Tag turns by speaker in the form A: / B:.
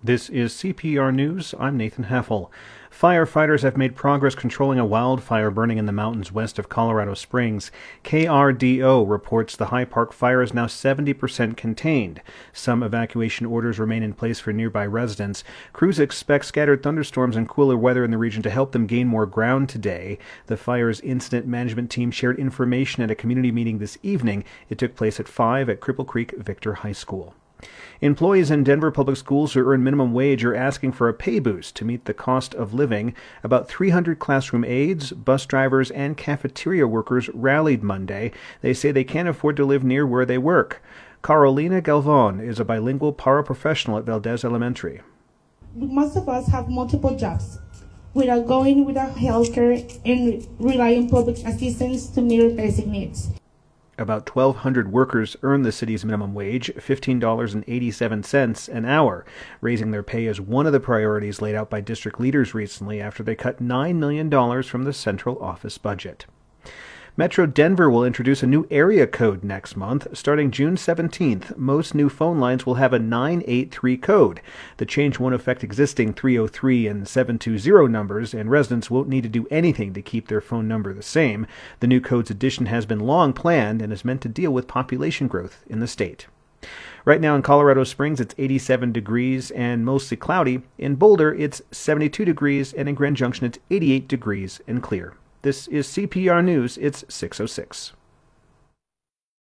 A: This is CPR News. I'm Nathan Heffel. Firefighters have made progress controlling a wildfire burning in the mountains west of Colorado Springs. KRDO reports the High Park fire is now 70% contained. Some evacuation orders remain in place for nearby residents. Crews expect scattered thunderstorms and cooler weather in the region to help them gain more ground today. The fire's incident management team shared information at a community meeting this evening. It took place at 5 at Cripple Creek Victor High School. Employees in Denver public schools who earn minimum wage are asking for a pay boost to meet the cost of living. About 300 classroom aides, bus drivers, and cafeteria workers rallied Monday. They say they can't afford to live near where they work. Carolina Galvan is a bilingual paraprofessional at Valdez Elementary.
B: Most of us have multiple jobs. We are going without health care and rely on public assistance to meet our basic needs.
A: About 1,200 workers earn the city's minimum wage, $15.87 an hour. Raising their pay is one of the priorities laid out by district leaders recently after they cut $9 million from the central office budget. Metro Denver will introduce a new area code next month. Starting June 17th, most new phone lines will have a 983 code. The change won't affect existing 303 and 720 numbers, and residents won't need to do anything to keep their phone number the same. The new code's addition has been long planned and is meant to deal with population growth in the state. Right now in Colorado Springs, it's 87 degrees and mostly cloudy. In Boulder, it's 72 degrees, and in Grand Junction, it's 88 degrees and clear. This is CPR News. It's 6:06.